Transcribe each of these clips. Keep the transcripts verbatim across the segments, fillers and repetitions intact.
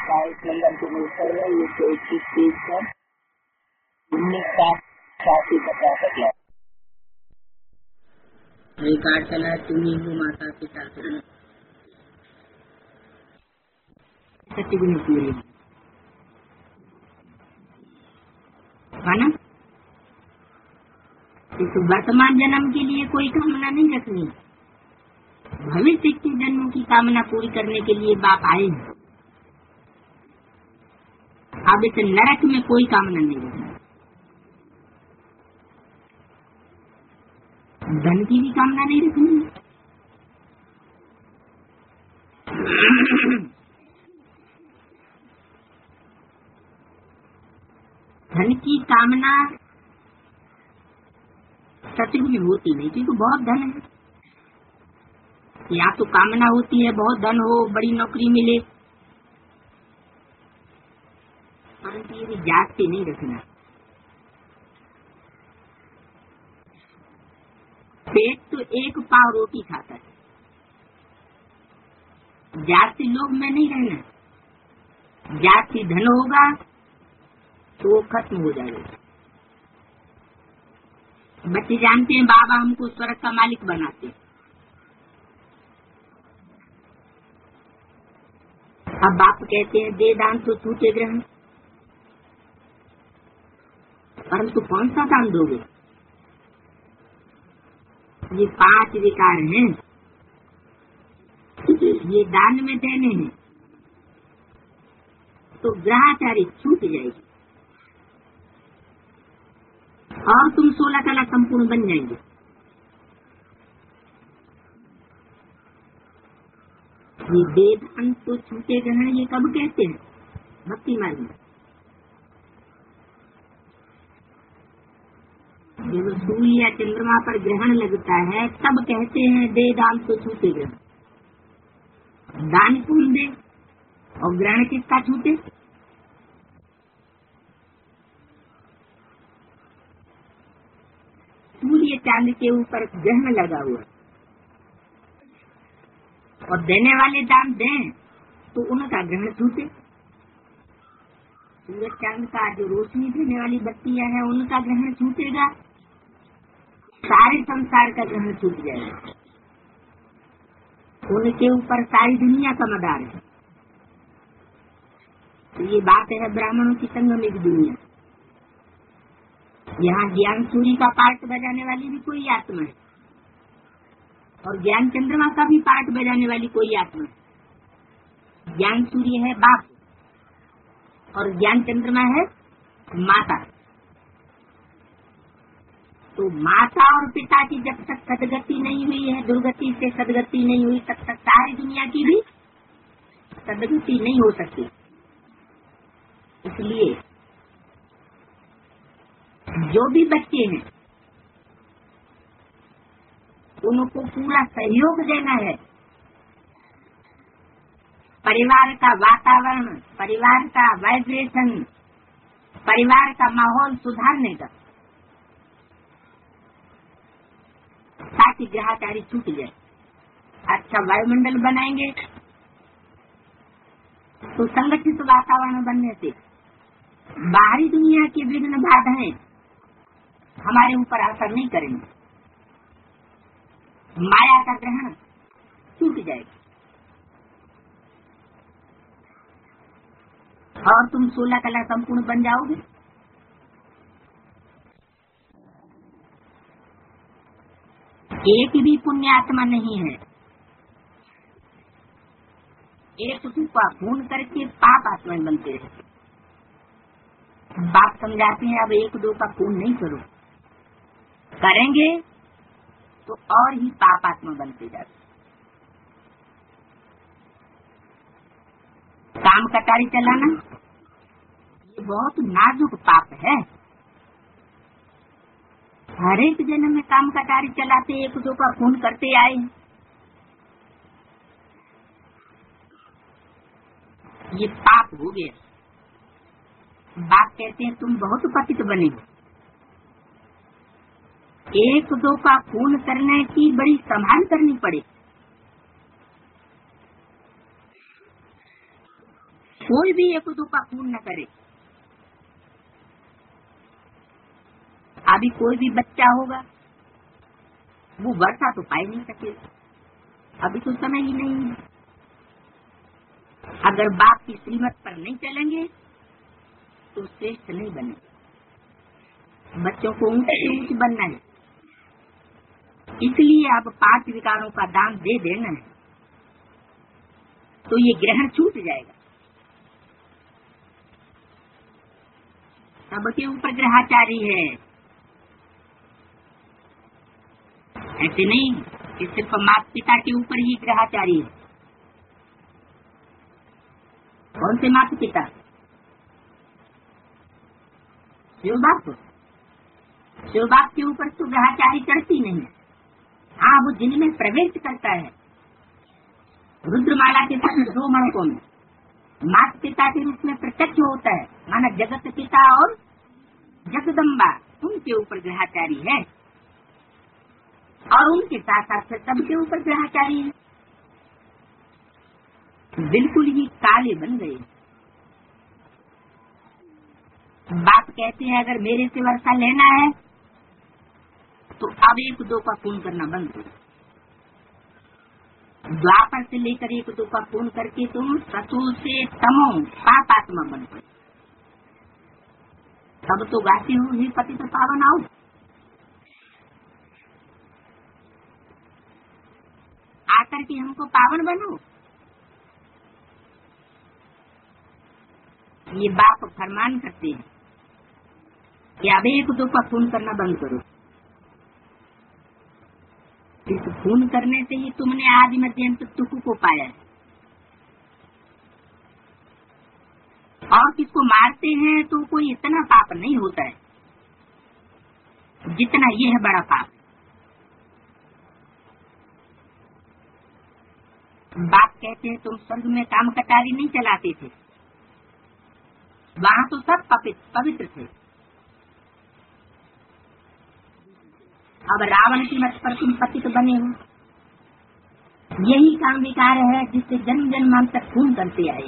बाईस नंबर के ऊपर है, ये तो इक्कीस तीस है, उन्नीस साठ साथी पचास है। रिकॉर्ड चला तुम्हें वो माता पिता सत्य गुण पूरी है ना। तो वर्तमान जन्म के लिए कोई कामना नहीं रखनी, भविष्य के जन्म की कामना पूरी करने के लिए बाप आए हैं। अब इस नरक में कोई कामना नहीं रखनी, धन की भी कामना नहीं रखनी, धन की कामना सतयुग में होती नहीं, क्योंकि बहुत धन है। या तो कामना होती है बहुत धन हो, बड़ी नौकरी मिले, परंतु ये जाति नहीं रखना। पेट तो एक पाव रोटी खाता है, जाति लोग में नहीं रहना। जाति धन होगा तो वो खत्म हो जाएगा। बच्चे जानते हैं बाबा हमको स्वर्ग का मालिक बनाते। अब बाप कहते हैं दे दान तो छूटे ग्रहण, परंतु कौन सा दान दोगे? ये पांच विकार हैं, ये दान में देने हैं तो ग्रहाचारी छूट जाएगी और तुम सोलह कला संपूर्ण बन जाएंगे। ये वेदांत तो छूटे ग्रहण ये कब कहते हैं? भक्ति मार्ग में जब सूर्य या चंद्रमा पर ग्रहण लगता है तब कहते हैं वेदांत तो छूटे ग्रहण। दान कौन दे और ग्रहण किसका छूटे? सूर्य चांद के ऊपर ग्रहण लगा हुआ और देने वाले दान दें तो उनका ग्रहण छूटे। सूरज चांद का जो रोशनी देने वाली बत्तियां हैं उनका ग्रहण छूटेगा, सारे संसार का ग्रहण छूट जाएगा। उनके ऊपर सारी दुनिया का मदार है। तो ये बात है ब्राह्मणों की संगमिक दुनिया। यहाँ ज्ञान सूर्य का पार्ट बजाने वाली भी कोई आत्मा है और ज्ञान चंद्रमा का भी पार्ट बजाने वाली कोई आत्मा है। ज्ञान सूर्य है बाप और ज्ञान चंद्रमा है माता। तो माता और पिता की जब तक सदगति नहीं हुई है, दुर्गति से सदगति नहीं हुई, तब तक सारी दुनिया की भी सदगति नहीं हो सकती। इसलिए जो भी बच्चे हैं उनको पूरा सहयोग देना है। परिवार का वातावरण, परिवार का वाइब्रेशन, परिवार का माहौल सुधारने का, ताकि ग्रहाचारी छूट जाए। अच्छा वायुमंडल बनाएंगे तो संगठित वातावरण बनने से बाहरी दुनिया की विघ्न बाधाएं हमारे ऊपर असर नहीं करेंगे, माया का ग्रहण छूट जाएगा और तुम सोलह कला संपूर्ण बन जाओगे। एक भी पुण्यात्मा नहीं है, एक का खून करके पाप आत्मा बनते रहे। बाप समझाते हैं अब एक दो का खून नहीं करो, करेंगे तो और ही पाप आत्मा बनते जाते। काम कटारी चलाना ये बहुत नाजुक पाप है। हर एक जन्म में काम कटारी चलाते एक दो का खून करते आए। ये पाप हो गया। बाप कहते हैं तुम बहुत पतित बने, एक दो का खून करने की बड़ी संभाल करनी पड़े। कोई भी एक दो का खून न करे। अभी कोई भी बच्चा होगा वो वर्षा तो पाई नहीं सकेगा, अभी तो समय ही नहीं है। अगर बाप की श्रीमत पर नहीं चलेंगे तो श्रेष्ठ नहीं बने। बच्चों को ऊंच से ऊंच बनना है, इसलिए अब पांच विकारों का दान दे देना है तो ये ग्रहण छूट जाएगा। सबके ऊपर ग्रहाचारी है, ऐसे नहीं कि सिर्फ माता पिता के ऊपर ही ग्रहाचारी है। कौन से माता पिता? शिव बाप। शिव बाप के ऊपर तो ग्रहाचारी चढ़ती नहीं है। हाँ, वो जिनमें प्रवेश करता है। रुद्रमाला के साथ दो मणकों में माता पिता के रूप में प्रत्यक्ष होता है, माना जगत पिता और जगदम्बा, उनके ऊपर ग्रहाचारी है और उनके साथ साथ सबके ऊपर ग्रहाचारी है। बिल्कुल ही काले बन गए। बाप कहते हैं अगर मेरे से वर्षा लेना है तो अब एक दो का खून करना बंद करो। द्वापर से लेकर एक दो का खून करके तुम सतु से तमो पापात्मा बन पड़े। तब तो गाती हूँ ही पति तो पावन आओ। आकर के हमको पावन बनो। ये बाप फरमान करते हैं कि अब एक दो का खून करना बंद करो। इस खून करने से ही तुमने आदि मध्यंत दुख को पाया है। और किसको मारते हैं तो कोई इतना पाप नहीं होता है जितना ये है बड़ा पाप। बाप कहते हैं तुम स्वर्ग में काम कटारी नहीं चलाते थे, वहाँ तो सब पवित्र थे। अब रावण की मत पर तुम पतित बने हो। यही काम विकार है जिससे जन्म जन्मांतर खून करते आए।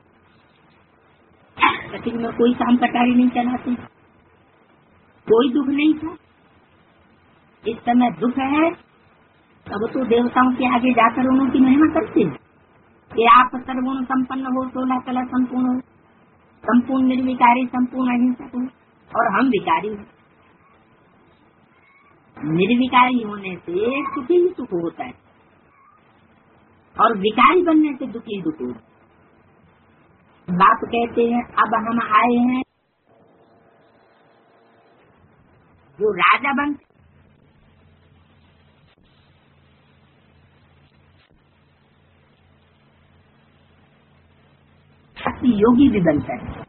कथित में कोई काम कटारी नहीं चलाते, कोई दुख नहीं था। इस समय दुख है तब तो देवताओं के आगे जाकर उन्हों की महिमा करते हैं कि आप सर्वगुण संपन्न हो, सोलह कला संपूर्ण हो, संपूर्ण निर्विकारी, संपूर्ण अहिंसक हो, और हम विकारी हैं। निर्विकारी होने से सुखी ही सुख होता है और विकारी बनने से दुखी ही दुख होता है। बाप कहते हैं अब हम आए हैं जो राजा बन योगी भी बनता है।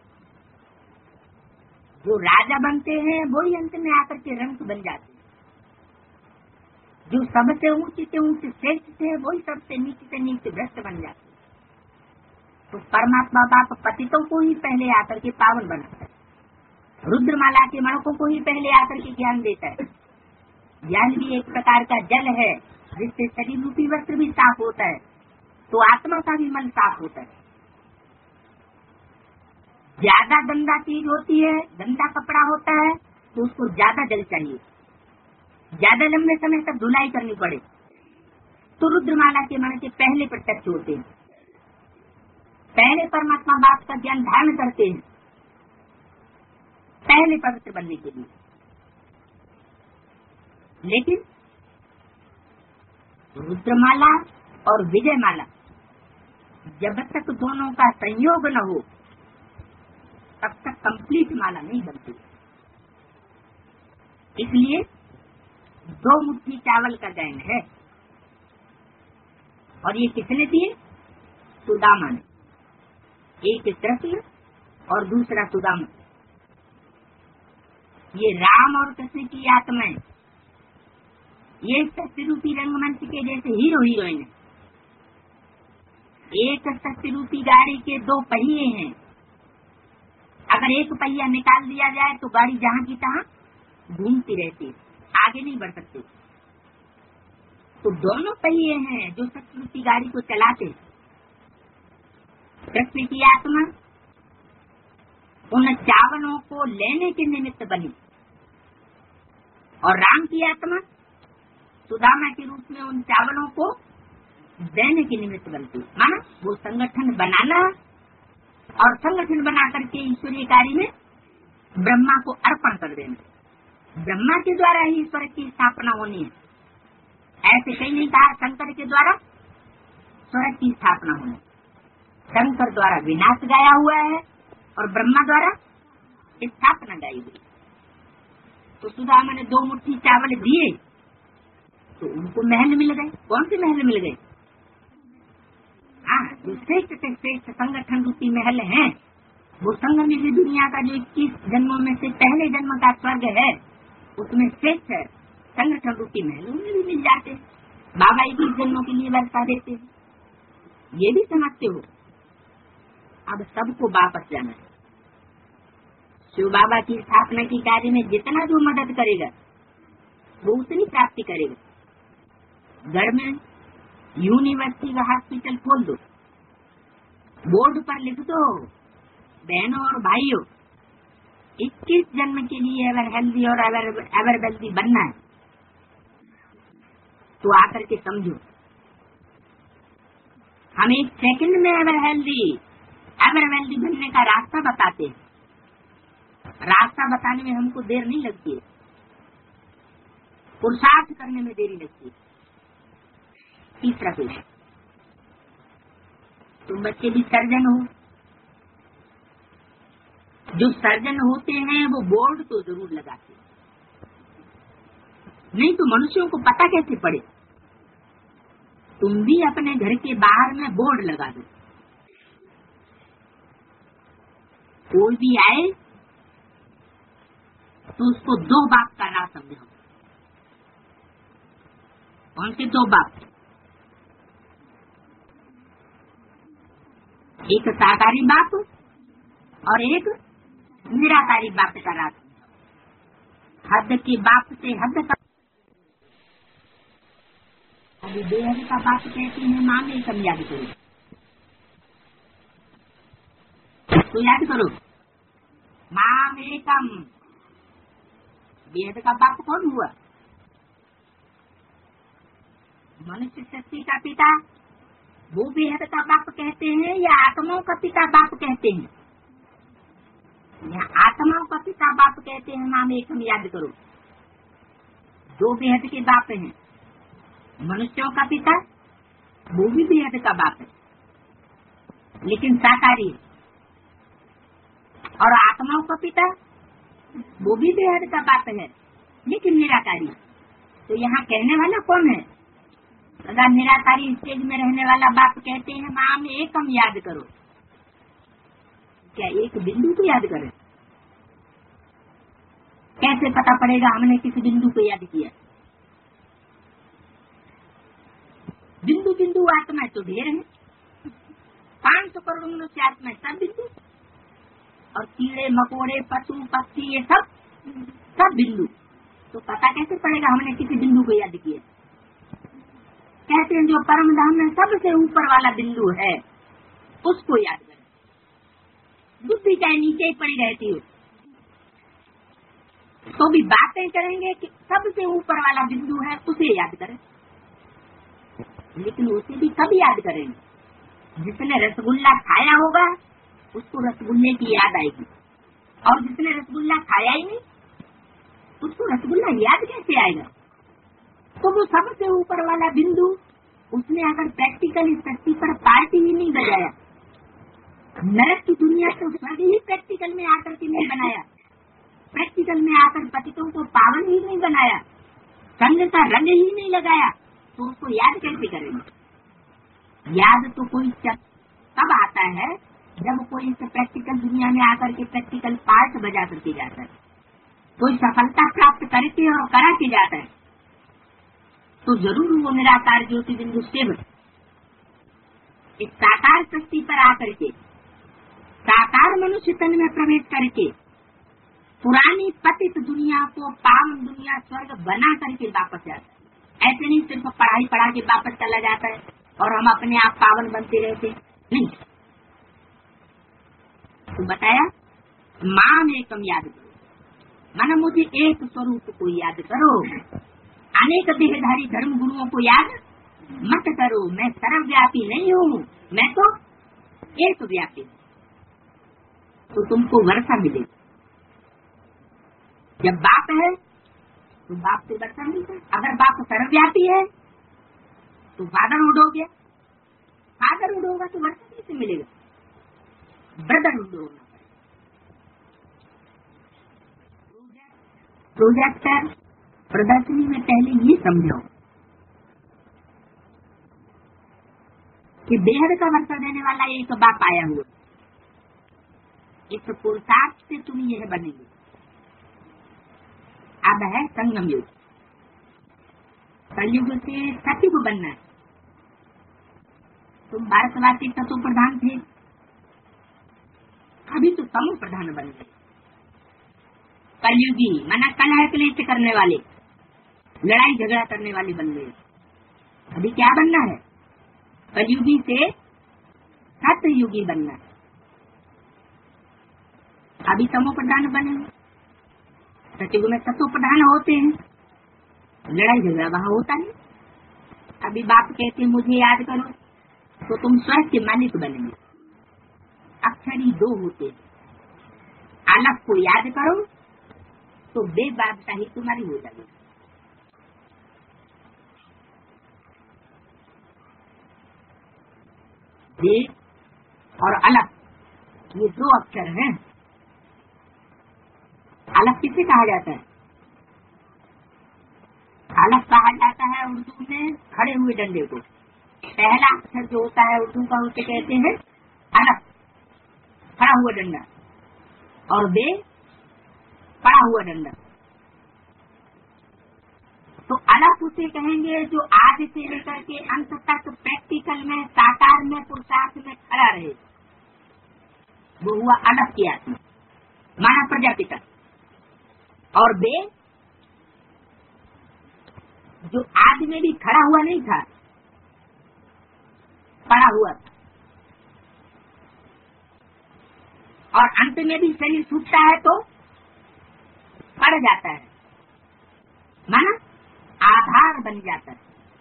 जो राजा बनते हैं वही अंत में आकर के रंग बन जाते हैं। जो सबसे ऊंचे से ऊंचे श्रेष्ठ थे वही सबसे नीचे से नीचे भ्रष्ट बन जाते हैं। तो परमात्मा बाप पतितों को ही पहले आकर के पावन बनाता है। रुद्रमाला के मणकों को ही पहले आकर के ज्ञान देता है। ज्ञान भी एक प्रकार का जल है जिससे शरीर रूपी वस्त्र भी साफ होता है तो आत्मा का भी मन साफ होता है। ज्यादा गंदा चीज होती है, गंदा कपड़ा होता है तो उसको ज्यादा जल चाहिए, ज्यादा लंबे समय तक धुलाई करनी पड़े। तो रुद्रमाला के मन के पहले प्रत्यक्ष होते हैं, पहले परमात्मा बाप का ज्ञान धारण करते हैं, पहले पवित्र बनने के लिए। लेकिन रुद्रमाला और विजयमाला जब तक दोनों का संयोग न हो तब तक कंप्लीट माला नहीं बनती। इसलिए दो मुट्ठी चावल का दैन है और ये किसने दिए? सुदामा ने। एक कृष्ण और दूसरा सुदामा। ये राम और कृष्ण की आत्माएं ये सत्य रूपी रंगमंच के जैसे हीरो हीरोइन है। एक सत्य रूपी गाड़ी के दो पहिए हैं। अगर एक पहिया निकाल दिया जाए तो गाड़ी जहाँ की तहाँ घूमती रहती है, आगे नहीं बढ़ सकती। तो दोनों पहिए हैं जो सत्य रूपी गाड़ी को चलाते। कृष्ण की आत्मा उन चावलों को लेने के निमित्त बनी और राम की आत्मा सुदामा के रूप में उन चावलों को देने के निमित्त बनती। माना वो संगठन बनाना और संगठन बना करके ईश्वरीय कार्य में ब्रह्मा को अर्पण कर देना। ब्रह्मा के द्वारा ही ईश्वर की स्थापना होनी है। ऐसे कहीं नहीं कहा शंकर के द्वारा स्वर्ग की स्थापना होनी। शंकर द्वारा विनाश गाया हुआ है और ब्रह्मा द्वारा स्थापना गाई हुई। तो सुदामा ने दो मुट्ठी चावल दिए तो उनको महल मिल गए। कौन से महल मिल गए? हाँ, जो श्रेष्ठ से श्रेष्ठ संगठन रूपी महल है, वो संग में भी दुनिया का जो इक्कीस जन्मों में से पहले जन्म का स्वर्ग है उसमें श्रेष्ठ है संगठन रूपी महल, उन्हें भी मिल जाते। बाबा इक्कीस जन्मों के लिए वर्षा देते हैं, ये भी समझते हो। अब सबको वापस जाना है। शिव बाबा की स्थापना की कार्य में जितना जो मदद करेगा वो उतनी प्राप्ति करेगा। घर में यूनिवर्सिटी का हॉस्पिटल खोल दो, बोर्ड पर लिख दो, बहनों और भाइयों इक्कीस जन्म के लिए अगर हेल्दी और एवर वेल्दी बनना है तो आकर के समझो। हम एक सेकंड में एवर हेल्दी एवर वेल्दी बनने का रास्ता बताते हैं। रास्ता बताने में हमको देर नहीं लगती है, पुरुषार्थ करने में देरी लगती है। तीसरा क्वेश्चन, तुम बच्चे भी सर्जन हो। जो सर्जन होते हैं वो बोर्ड तो जरूर लगाते हैं, नहीं तो मनुष्यों को पता कैसे पड़े। तुम भी अपने घर के बाहर में बोर्ड लगा दो। कोई भी आए तो उसको दो बाप का नाम समझाओ। कौन से दो बाप? एक साकारी बाप और एक निराकारी बाप का राज। हद के बाप से हद का। अभी बेहद का बाप कहती है माँ में सब याद करो, तो याद करो माँ में कम। बेहद का बाप कौन हुआ? मनुष्य शक्ति का पिता, वो बेहद का बाप कहते हैं या आत्माओं का पिता बाप कहते हैं? या आत्माओं का पिता बाप कहते हैं। नाम एक हम याद करो, दो बेहद के बाप हैं। मनुष्यों का पिता वो भी बेहद का बाप है लेकिन साकारी, और आत्माओं का पिता वो भी बेहद का बाप है लेकिन निराकारी। तो यहाँ कहने वाला कौन है? अगर निराकारी स्टेज में रहने वाला बाप कहते हैं माँ में एक हम याद करो। क्या एक बिंदु को याद करें? कैसे पता पड़ेगा हमने किस बिंदु को याद किया? बिंदु बिंदु आत्मा तो ढेर है, पांच सौ करोड़ मनुष्य आत्मा सब बिंदु, और कीड़े मकोड़े पशु पक्षी ये सब सब बिंदु। तो पता कैसे पड़ेगा हमने किसी बिंदु को याद किया? कहते हैं जो परम धाम में सबसे ऊपर वाला बिंदु है उसको याद करें। बुद्धि चाहे नीचे ही पड़ी रहती हो तो भी बातें करेंगे कि सबसे ऊपर वाला बिंदु है उसे याद करें। लेकिन उसे भी कब याद करेंगे? जिसने रसगुल्ला खाया होगा उसको रसगुल्ले की याद आएगी, और जिसने रसगुल्ला खाया ही नहीं उसको रसगुल्ला याद कैसे आएगा? तो वो सबसे ऊपर वाला बिंदु उसने अगर प्रैक्टिकल शक्ति पर पार्टी ही नहीं बजाया, नरक की दुनिया तो स्वर्ग ही प्रैक्टिकल में आकर के नहीं बनाया, प्रैक्टिकल में आकर पतितों को पावन ही नहीं बनाया, संग का रंग ही नहीं लगाया, तो उसको याद कैसे करेंगे? याद तो कोई तब आता है जब कोई इस प्रैक्टिकल दुनिया में आकर के प्रैक्टिकल पार्ट बजा करके जाता है, कोई सफलता प्राप्त करके और करा के जाता है, तो जरूर वो निराकार ज्योति बिंदु शिव इस साकार शक्ति पर आकर के साकार मनुष्य तन में प्रवेश करके पुरानी पतित दुनिया को पावन दुनिया स्वर्ग बना करके वापस जाता है। ऐसे नहीं सिर्फ पढ़ाई पढ़ा के वापस चला जाता है और हम अपने आप पावन बनते रहते नहीं। तो बताया माम एकम याद करो, माना मुझे एक स्वरूप को याद करो। अनेक देहधारी धर्म गुरुओं को याद मत करो, मैं सर्वव्यापी नहीं हूँ, मैं तो एक व्यापी हूँ। तो तुमको वर्षा मिलेगी। जब बाप है तो बाप से वर्षा मिलता है। अगर बाप सर्वव्यापी है तो बादल उड़ोगे, बादल उड़ोगा तो वर्षा कैसे मिलेगा? ब्रदर उड़ोगा। प्रोजेक्टर प्रदर्शनी में पहले ये समझो कि बेहद का वर्षा देने वाला एक बाप आया हुआ, इस पुरुषार्थ से तुम यह बनेंगे। अब है संगम युग, कलयुग से सतयुग बनना है। तुम भारतवासी तत्व प्रधान थे, अभी तो तमो प्रधान बन गए। कलयुगी माना कलह क्लेश करने वाले, लड़ाई झगड़ा करने वाले बन गए। अभी क्या बनना है? कलयुगी से सतयुगी बनना है। अभी तमो प्रधान बने, सतयुग में तत्व प्रधान होते हैं, लड़ाई झगड़ा वहाँ होता नहीं। अभी बाप कहते मुझे याद करो, तो तुम स्वयं के मालिक बनेंगे। अक्षरी दो होते हैं, अलग को याद करो तो बेबादशाही तुम्हारी हो जाएगी। बे और अलग ये दो अक्षर हैं। अलग किसे कहा जाता है? अलग कहा जाता है उर्दू में खड़े हुए डंडे को। पहला अक्षर जो होता है उर्दू का उसे कहते हैं अलग, खड़ा हुआ डंडा, और बे पड़ा हुआ डंडा। तो अलग उसे कहेंगे जो आज से लेकर के अंत तक प्रैक्टिकल में, साकार में, पुरुषार्थ में खड़ा रहे, वो हुआ अलग की आत्मा, माना प्रजापिता। और बे जो आज में भी खड़ा हुआ नहीं था, पड़ा हुआ था, और अंत में भी शरीर छूटता है तो पड़ जाता है, माना आधार बन जाता है।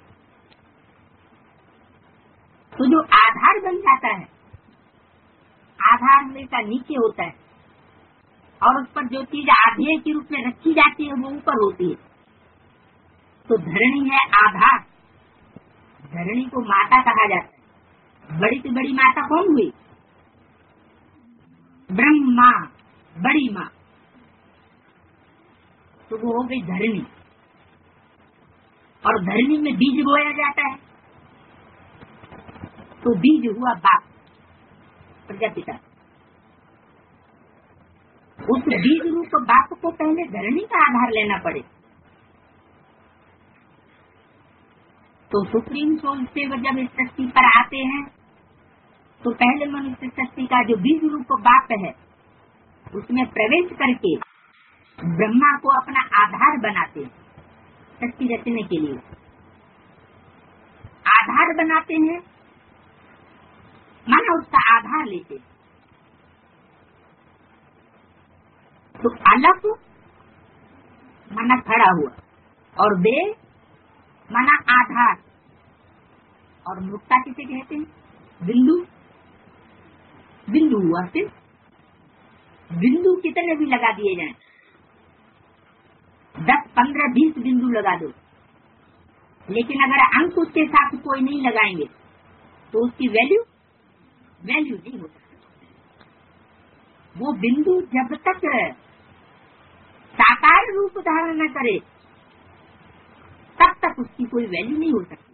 तो जो आधार बन जाता है, आधार हमेशा नीचे होता है, और उस पर जो चीज आधेय के रूप में रखी जाती है वो ऊपर होती है। तो धरणी है आधार, धरणी को माता कहा जाता है। बड़ी से बड़ी माता कौन हुई? ब्रह्मा, बड़ी माँ। तो वो हो गई धरणी, और धरणी में बीज बोया जाता है, तो बीज हुआ बाप, प्रजापिता। उस बीज रूप बाप को पहले धरणी का आधार लेना पड़े, तो सुप्रीम सोल से वो जब इस सृष्टि पर आते हैं तो पहले मनुष्य सृष्टि का जो बीज रूप बाप है उसमें प्रवेश करके ब्रह्मा को अपना आधार बनाते हैं। सृष्टि रचने के लिए आधार बनाते हैं, माना उसका आधार लेते। तो अलग माना खड़ा हुआ, और बे माना आधार, और मुक्ता किसे कहते हैं? बिंदु। बिंदु हुआ सिर्फ, बिंदु कितने भी लगा दिए जाएं, दस पंद्रह बीस बिंदु लगा दो, लेकिन अगर अंक उसके साथ कोई नहीं लगाएंगे तो उसकी वैल्यू वैल्यू नहीं हो सकती। वो बिंदु जब तक साकार रूप धारण न करे तब तक उसकी कोई वैल्यू नहीं हो सकती।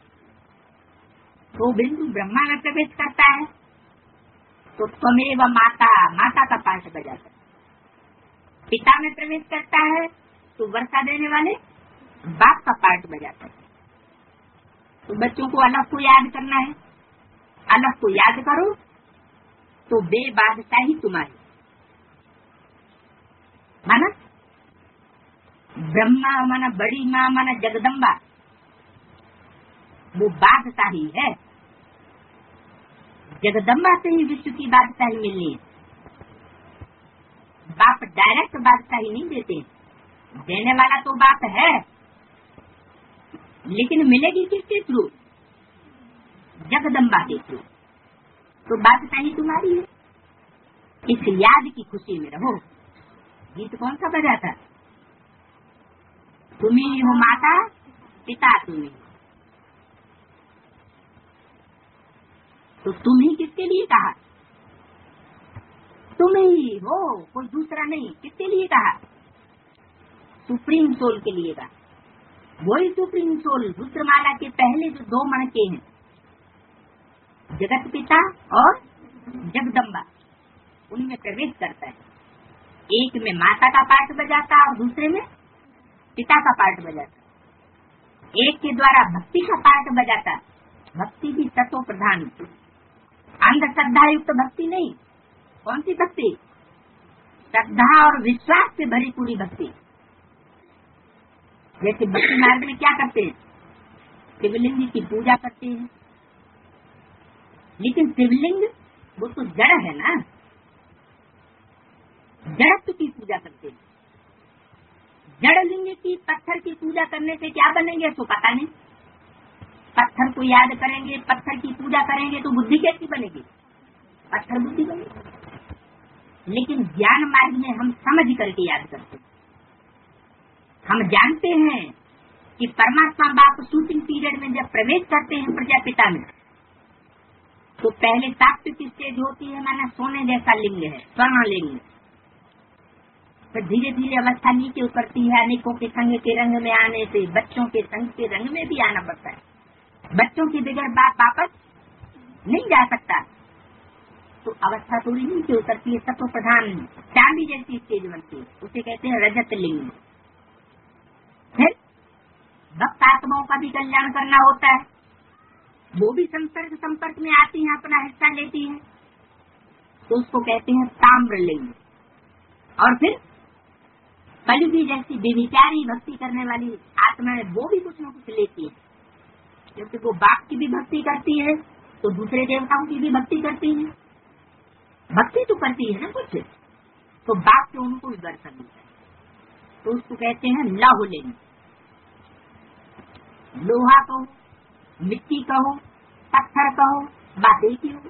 तो बिंदु ब्रह्मा में प्रवेश करता है तो त्वमेव माता, माता का पाठ बजाता है। पिता में प्रवेश करता है तो वर्षा देने वाले बाप का पाठ बजाता है। तो बच्चों को अलग को याद करना है, अलग को याद करो तो बेबादशाही तुम्हारी। माना ब्रह्मा माना बड़ी माँ माना जगदम्बा, वो बादशाही है। जगदम्बा से ही विश्व की बादशाही मिलनी है। बाप डायरेक्ट बादशाही नहीं देते, देने वाला तो बाप है, लेकिन मिलेगी किसके थ्रू? जगदम्बा के थ्रू। तो बादशाही तुम्हारी है। इस याद की खुशी में रहो। गीत कौन सा बजा था? तुम ही हो माता पिता तुम्ही। तो तुम ही किसके लिए कहा? तुम ही हो, कोई दूसरा नहीं। किसके लिए कहा? सुप्रीम सोल के लिए कहा। वही सुप्रीम सोल रुद्रमाला के पहले जो दो मणके हैं, जगत पिता और जगदम्बा, उनमें प्रवेश करता है। एक में माता का पाठ बजाता और दूसरे में पिता का पाठ बजाता। एक के द्वारा भक्ति का पाठ बजाता, भक्ति भी तत्व प्रधान, अंधश्रद्धा युक्त भक्ति नहीं। कौन सी भक्ति? श्रद्धा और विश्वास से भरी पूरी भक्ति। जैसे भक्ति मार्ग में क्या करते हैं? शिवलिंग की पूजा करते हैं, लेकिन शिवलिंग वो तो जड़ है ना, जड़त्व की पूजा करते हैं। जड़ लिंग की, पत्थर की पूजा करने से क्या बनेंगे तो पता नहीं। पत्थर को याद करेंगे, पत्थर की पूजा करेंगे तो बुद्धि कैसी बनेगी? पत्थर बुद्धि बनेगी। लेकिन ज्ञान मार्ग में हम समझ करके याद करते हैं। हम जानते हैं कि परमात्मा बाप शूटिंग पीरियड में जब प्रवेश करते हैं प्रजापिता में, तो पहले सात्विक स्टेज होती है, माना सोने जैसा लिंग है, स्वर्ण लिंग। फिर धीरे धीरे अवस्था नीचे उतरती है, अनेकों के संग के रंग में आने से बच्चों के संग के रंग में भी आना पड़ता है। बच्चों के बगैर बाप वापस नहीं जा सकता, तो अवस्था थोड़ी नीचे उतरती है। सत्व प्रधान चांदी जैसी स्टेज बनती है, उसे कहते हैं रजत लिंग। फिर भक्त आत्माओं का भी कल्याण करना होता है, वो भी संसर्ग संपर्क में आती हैं, अपना हिस्सा लेती हैं, तो उसको कहते हैं ताम्र लिंग। और फिर कलयुगी जैसी बेविचारी भक्ति करने वाली आत्माएं, वो भी कुछ न कुछ लेती है, क्योंकि वो बाप की भी भक्ति करती है तो दूसरे देवताओं की भी भक्ति करती है। भक्ति तो करती है ना कुछ, तो बाप से उनको भी दर्शन मिलता है, तो उसको कहते हैं लौह लिंग। लोहा कहो, मिट्टी कहो, पत्थर कहो, बातें की हो।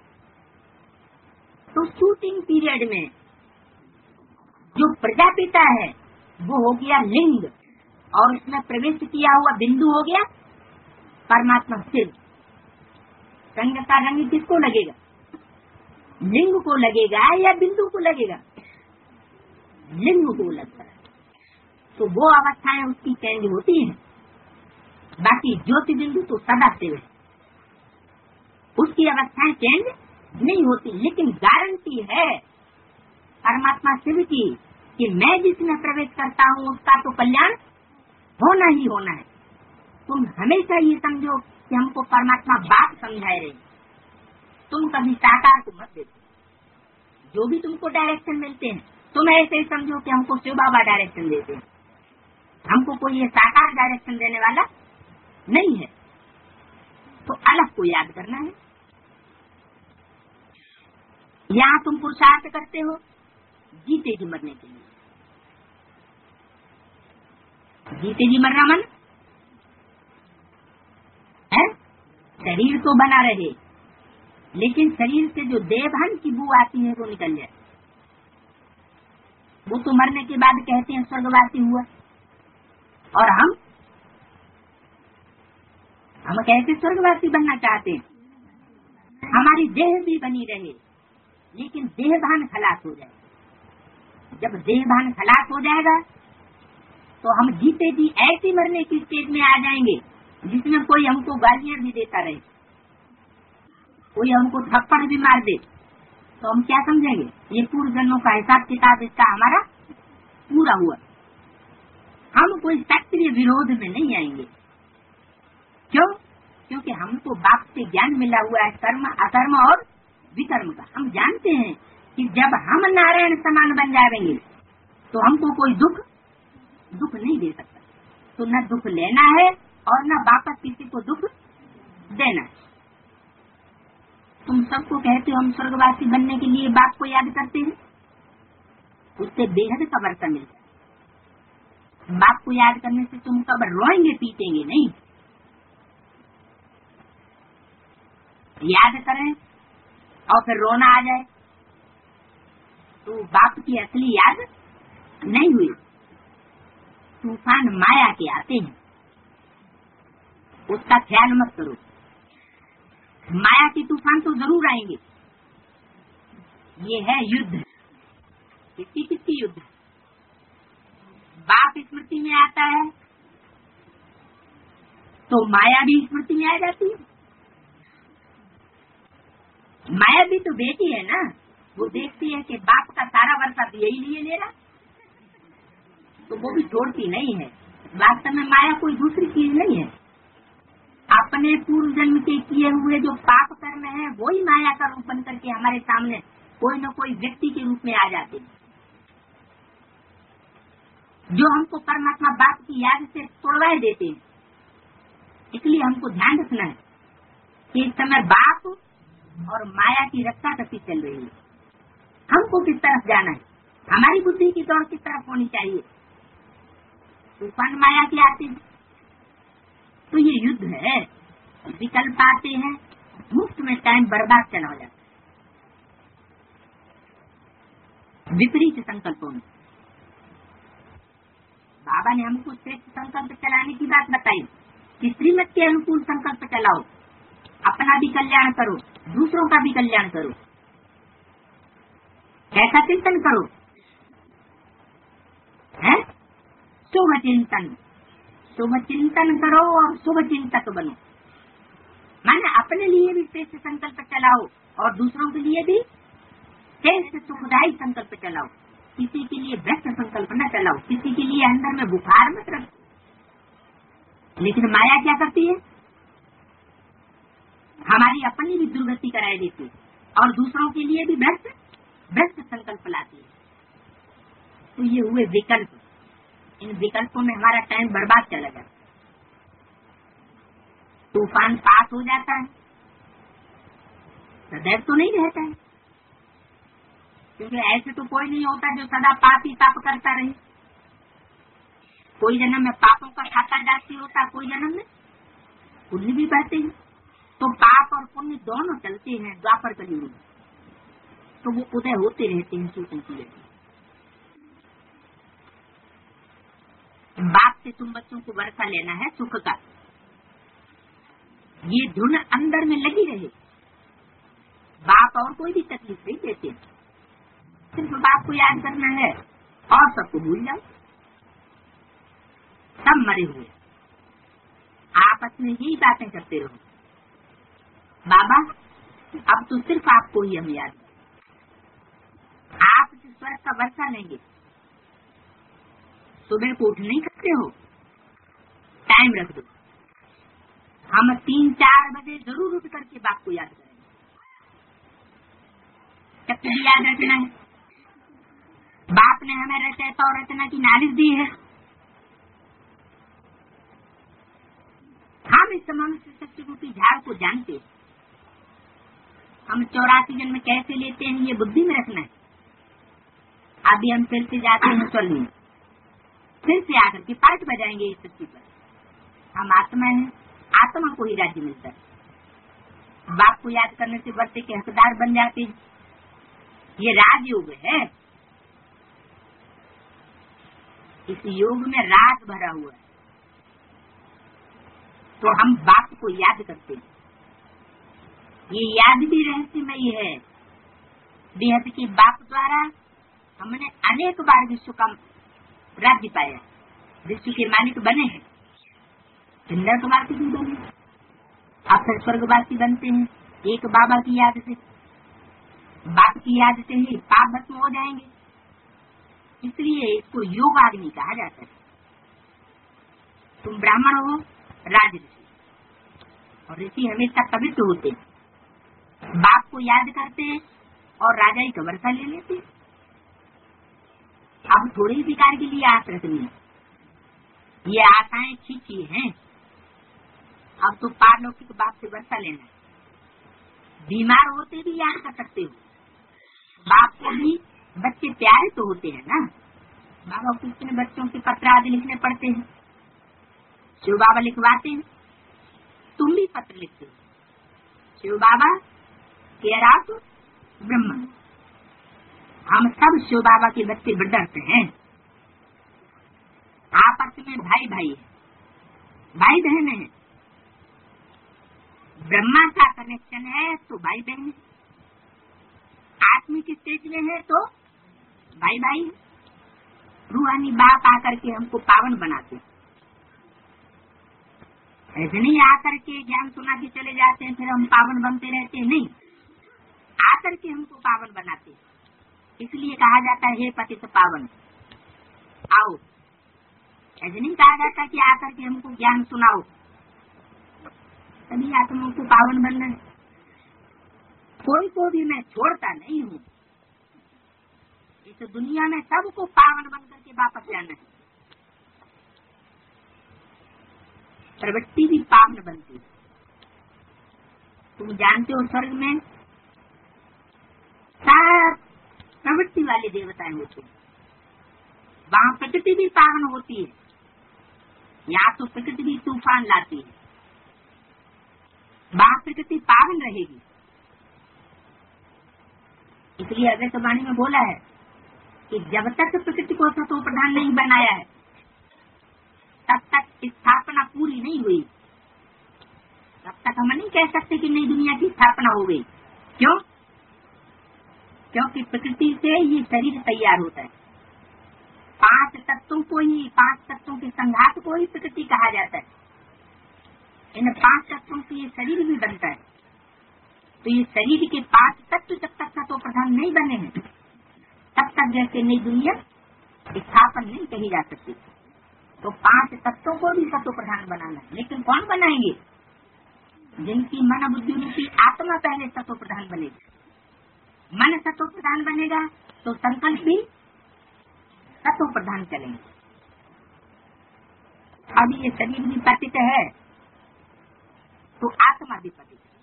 तो शूटिंग पीरियड में जो प्रजापिता है वो हो गया लिंग, और उसमें प्रवेश किया हुआ बिंदु हो गया परमात्मा शिव। रंग का रंग किसको लगेगा? लिंग को लगेगा या बिंदु को लगेगा? लिंग को लगता है। तो वो अवस्थाएं उसकी चेंज होती हैं। बाकी ज्योति बिंदु तो सदा शिव है, उसकी अवस्थाएं चेंज नहीं होती। लेकिन गारंटी है परमात्मा शिव की कि मैं जिसमें प्रवेश करता हूँ उसका तो कल्याण होना ही होना है। तुम हमेशा ये समझो कि हमको परमात्मा बाप समझाए रहे, तुम कभी साकार को मत देखो। जो भी तुमको डायरेक्शन मिलते हैं तुम ऐसे ही समझो कि हमको शिव बाबा डायरेक्शन देते हैं, हमको कोई ये साकार डायरेक्शन देने वाला नहीं है। तो अलग को याद करना है। यहाँ तुम पुरुषार्थ करते हो जीते जी मरने के लिए। जीते जी मरना मन है, शरीर तो बना रहे, लेकिन शरीर से जो देवहन की बू आती है वो निकल जाए। वो तो मरने के बाद कहते हैं स्वर्गवासी हुआ। और हम हम कैसे स्वर्गवासी बनना चाहते हैं? हमारी देह भी बनी रहे, लेकिन देहभान खलास हो जाए। जब देहभान खलास हो जाएगा तो हम जीते जी ऐसी मरने की स्टेज में आ जाएंगे जिसमें कोई हमको गालियां भी देता रहे, कोई हमको थप्पड़ भी मार दे, तो हम क्या समझेंगे? ये पूर्व जन्मों का हिसाब किताब इसका हमारा पूरा हुआ। हम कोई सक्रिय विरोध में नहीं आएंगे। क्यों? क्योंकि हमको बाप से ज्ञान मिला हुआ है कर्म अकर्म और विकर्म का। हम जानते हैं कि जब हम नारायण समान बन जाएंगे तो हमको कोई दुख दुख नहीं दे सकता। तो न दुख लेना है और न वापस किसी को दुख देना है। तुम सबको कहते हो हम स्वर्गवासी बनने के लिए बाप को याद करते हैं, उससे बेहद का वर्षा मिलता है। बाप को याद करने से तुम कब रोएंगे पीटेंगे नहीं। याद करें और फिर रोना आ जाए तो बाप की असली याद नहीं हुई। तूफान माया के आते हैं, उसका ख्याल मत करो। माया के तूफान तो जरूर आएंगे। ये है युद्ध। किसकी किसकी युद्ध? बाप स्मृति में आता है तो माया भी स्मृति में आ जाती है। माया भी तो बेटी है ना, वो देखती है कि बाप का सारा वर्षा तो यही लिए ले रहा, तो वो भी छोड़ती नहीं है। वास्तव में माया कोई दूसरी चीज नहीं है। अपने पूर्व जन्म के किए हुए जो पाप कर्म है वही माया का रूप बन करके हमारे सामने कोई न कोई व्यक्ति के रूप में आ जाते हैं, जो हमको परमात्मा बाप की याद से तोड़वाए देते हैं। इसलिए हमको ध्यान रखना है कि इस समय बाप और माया की रक्षा कसी चल रही है। हमको किस तरफ जाना है, हमारी बुद्धि की दौड़ किस तरफ होनी चाहिए। तूफान माया के आते हैं तो ये युद्ध है। विकल्प आते हैं, मुफ्त में टाइम बर्बाद चला हो जाता है विपरीत संकल्पों में। बाबा ने हमको श्रेष्ठ संकल्प चलाने की बात बताई कि श्रीमत के अनुकूल संकल्प चलाओ, अपना भी कल्याण करो, दूसरों का भी कल्याण करो। कैसा चिंतन करो है? शुभ चिंतन। शुभ चिंतन करो और शुभ चिंतक बनो। माने अपने लिए भी श्रेष्ठ संकल्प चलाओ और दूसरों के लिए भी श्रेष्ठ सुखदायी संकल्प चलाओ। किसी के लिए भ्रष्ट संकल्प न चलाओ, किसी के लिए अंदर में बुखार मत रखो। लेकिन माया क्या करती है? हमारी अपनी भी दुर्गति कराए देती है और दूसरों के लिए भी भ्रष्ट भ्रष्ट संकल्प लाती है। तो ये हुए विकल्प। इन विकल्पों में हमारा टाइम बर्बाद चला जाता है। तूफान पास हो जाता है, सदैव तो नहीं रहता है, क्योंकि ऐसे तो कोई नहीं होता जो सदा पाप ही पाप करता रहे। कोई जन्म में पापों का खाता जाती होता, कोई जन्म में पुण्य भी बढ़ते हैं। तो पाप और पुण्य दोनों चलते हैं द्वापर कलयुग में, तो वो उदय होते रहते हैं सूचन की वजह। बाप से तुम बच्चों को वर्षा लेना है सुख का। ये धुन अंदर में लगी रहे। बाप और कोई भी तकलीफ नहीं देते, सिर्फ बाप को याद करना है और सबको भूल जाओ। सब मरे हुए आपस में यही बातें करते रहो। बाबा अब तो सिर्फ आपको ही हम याद करें। आप जिस स्वर्ग का वर्षा लेंगे, सुबह को उठ नहीं सकते हो, टाइम रख दो। हम तीन चार बजे जरूर उठ करके बाप को याद करेंगे। जब भी याद रखना है, बाप ने हमें रचयिता और रचना की नॉलेज दी है। हम इस मनुष्य शक्ति रूपी झाड़ को जानते हैं। हम चौरासी जन्म कैसे लेते हैं ये बुद्धि में रखना है। अभी हम फिर से जाते हैं स्वर्ग में, फिर से आकर के पाठ बजाएंगे इस शक्ति पर। हम आत्मा है, आत्मा को ही राज्य मिलता है। बाप को याद करने से वर्षे के हकदार बन जाते हैं। ये राजयोग है। इस योग में राज भरा हुआ है। तो हम बाप को याद करते हैं। ये याद भी रहस्यमयी है। बेहद के बाप द्वारा हमने अनेक बार विश्व का राज्य पाया, विश्व के मालिक बने हैं। सुंदरवासी भी बने, अब फिर स्वर्गवासी बनते हैं एक बाबा की याद से। बाप की याद से ही पाप भस्म हो जाएंगे। इसलिए इसको योगाग्नि कहा जाता है। तुम ब्राह्मण हो, राज ऋषि, और ऋषि हमेशा पवित्र होते हैं। बाप को याद करते हैं और राजाई का वर्षा ले लेते हैं। अब थोड़े ही विकार के लिए आस रखनी है। ये आशाएं खींची हैं। अब तो पारलौकिक बाप से वर्षा लेना है। बीमार होते भी याद कर सकते हो। बाप को भी बच्चे प्यारे तो होते हैं ना, बाबा कितने बच्चों के पत्र आदि लिखने पड़ते हैं, शिव बाबा लिखवाते हैं, तुम भी पत्र लिखते हो, शिव बाबा केयर ऑफ ब्रह्मा। हम सब शिव बाबा के बच्चे ब्रदर्स हैं, आपस में भाई भाई है, भाई बहन है, ब्रह्मा का कनेक्शन है तो भाई बहन है, आत्मिक स्टेज में है तो भाई भाई है। रूहानी बाप आकर के हमको पावन बनाते, ऐसे नहीं आकर के ज्ञान सुना के चले जाते हैं फिर हम पावन बनते रहते हैं, नहीं, आकर के हमको पावन बनाते, इसलिए कहा जाता है हे पतित पावन आओ। ऐसे नहीं कहा जाता कि आकर के हमको ज्ञान सुनाओ, तभी आत्माओं को पावन बनना है। कोई को भी मैं छोड़ता नहीं हूँ, इस दुनिया में सबको पावन बन करके वापस जाना है। प्रवृत्ति भी पावन बनती है। तुम जानते हो स्वर्ग में सब प्रवृत्ति वाले देवताएं होते हैं, वहाँ प्रकृति भी पावन होती है, यहाँ तो प्रकृति भी तूफान लाती है, वहाँ प्रकृति पावन रहेगी। इसलिए अगस्त वाणी में बोला है कि जब तक प्रकृति को सतो प्रधान नहीं बनाया है तब तक स्थापना पूरी नहीं हुई, तब तक हम नहीं कह सकते कि नई दुनिया की स्थापना हो गई। क्यों? क्योंकि प्रकृति से ये शरीर तैयार होता है, पांच तत्वों को ही, पांच तत्वों के संघात को ही प्रकृति कहा जाता है। इन पांच तत्वों से ये शरीर भी बनता है, तो ये शरीर के पांच तत्व जब तक सतो प्रधान नहीं बने हैं तब तक जैसे नई दुनिया स्थापन नहीं कही जा सकती। तो पांच तत्वों को भी सतो प्रधान बनाना है, लेकिन कौन बनाएंगे? जिनकी मन बुद्धि रूपी आत्मा पहले सतो प्रधान बनेगी। मन सतो प्रधान बनेगा तो संकल्प भी सतो प्रधान चलेंगे। अब ये शरीर भी पतित है तो आत्मा भी पतित है।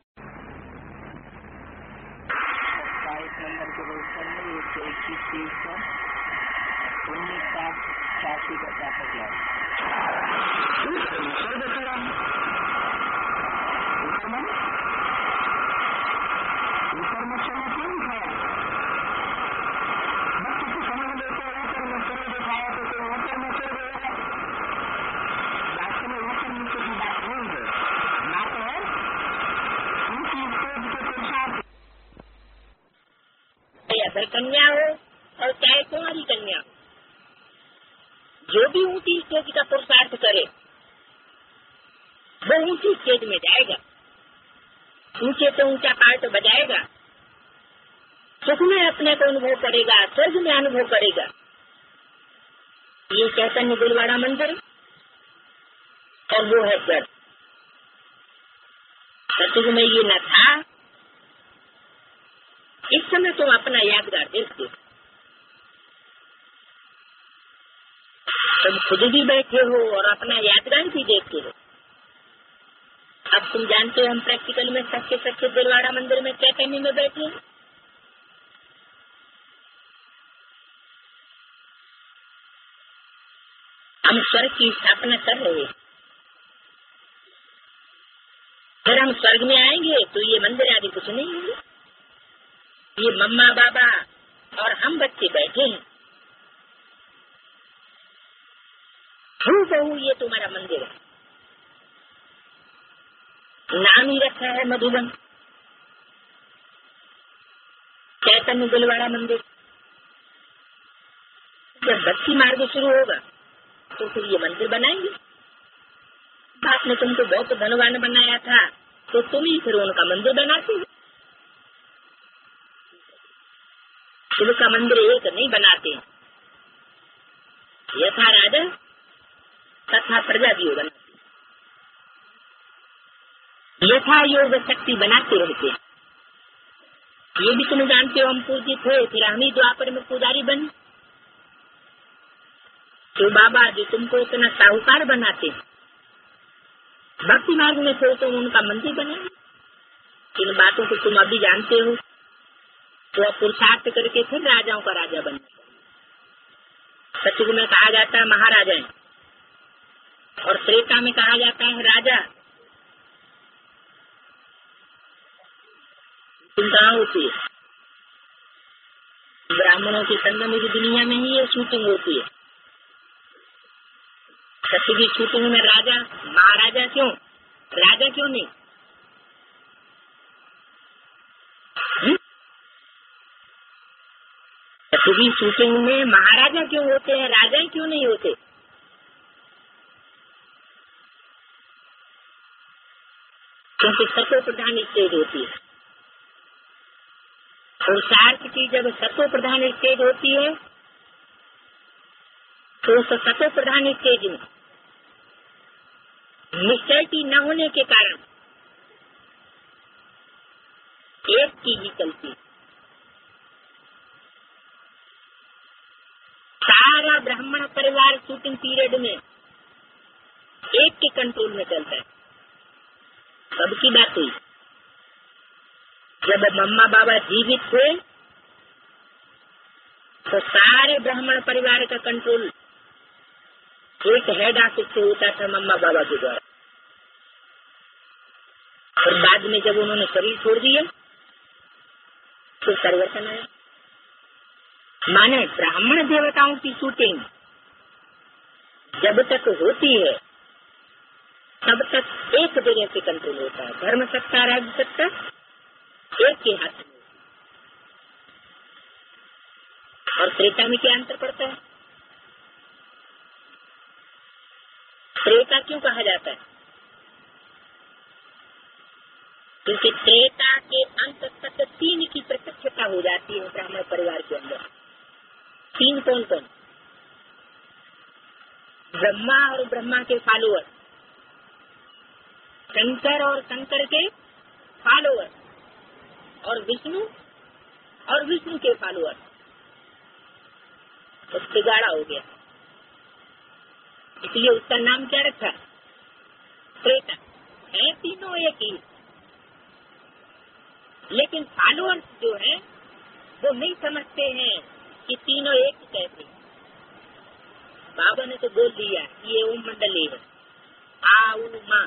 नंबर के रोशन में एक सौ इक्कीस पेज पर उन्नीस का साथी का प्राप्त किया कन्या हो और चाहे कुंवारी कन्या, जो भी ऊंची स्टेज का पुरुषार्थ करे वो ऊंची स्टेज में जाएगा, ऊंचे से ऊंचा पार्ट बजाएगा, सुख में अपने को अनुभव करेगा, स्वर्ग में अनुभव करेगा। ये चैतन्य दिलवाड़ा मंदिर और वो है स्वर्ग। सतयुग में ये न था, इस समय तुम अपना यादगार देखते हो, तुम खुद भी बैठे हो और अपना यादगार भी देखते हो। अब तुम जानते हो हम प्रैक्टिकल में सच्चे सच्चे दिलवाड़ा मंदिर में चैतन्य में बैठे हैं। हम स्वर्ग की स्थापना कर रहे हैं, फिर हम स्वर्ग में आएंगे तो ये मंदिर आदि कुछ नहीं होंगे। ये मम्मा बाबा और हम बच्चे बैठे हैं, बहू ये तुम्हारा मंदिर है, नाम ही रखा है मधुबन, चैतन्य दिलवाड़ा मंदिर। जब भक्ति मार्ग शुरू होगा तो फिर ये मंदिर बनाएंगे। आपने तुमको बहुत धनवान बनाया था तो तुम ही फिर उनका मंदिर बनाते हो। शिव का मंदिर एक नहीं बनाते, यथा राजा तथा प्रजा भी बनाते, यथा योग शक्ति बनाते रहते। ये भी तुम जानते हो हम पूजित थे, फिर हम ही द्वापर में पुजारी बने। तो बाबा जी तुमको इतना साहूकार बनाते, भक्ति मार्ग में फिर तुम उनका मंदिर बनेंगे। इन बातों को तुम अभी जानते हो, तो अब पुरुषार्थ करके फिर राजाओं का राजा बने। सतयुग में कहा जाता है महाराजा, और त्रेता में कहा जाता है राजा। चिंता होती है ब्राह्मणों की संगम की दुनिया में ही ये शूटिंग होती है। सत्य की शूटिंग में राजा महाराजा क्यों, राजा क्यों नहीं? सत्य की शूटिंग में महाराजा क्यों होते हैं, राजा क्यों नहीं होते? क्योंकि सत्व प्रधान स्टेज होती है। पुरुषार्थ की जब सत्व प्रधान स्टेज होती है तो उस सत्व प्रधान स्टेज में निश्चय की न होने के कारण एक चीज ही चलती है, सारा ब्राह्मण परिवार शूटिंग पीरियड में एक के कंट्रोल में चलता है। सबकी बात हुई, जब मम्मा बाबा जीवित हुए तो सारे ब्राह्मण परिवार का कंट्रोल एक हेड ऑफिस से होता था मम्मा बाबा के द्वारा। और बाद में जब उन्होंने शरीर छोड़ दिया तो परिवर्तन आया। माने ब्राह्मण देवताओं की शूटिंग जब तक होती है तब तक एक जगह से कंट्रोल होता है, धर्म सत्ता राज्य सत्ता एक के हाथ में। और त्रेता में क्या अंतर पड़ता है? त्रेता क्यों कहा जाता है? क्योंकि त्रेता के अंत तक तीन की प्रत्यक्षता हो जाती है ब्राह्मण परिवार के अंदर। तीन कौन कौन? ब्रह्मा और ब्रह्मा के फॉलोअर, शंकर और शंकर के फॉलोअर, और विष्णु और विष्णु के फॉलोअर। तो बिगाड़ा हो गया, इसलिए उसका नाम क्या रखा? त्रेता। है तीनों एक ही, लेकिन फॉलोअर्स जो है वो नहीं समझते हैं कि तीनों एक कैसे। बाबा ने तो बोल दिया कि ये ओम मंडली है, आ उ माँ,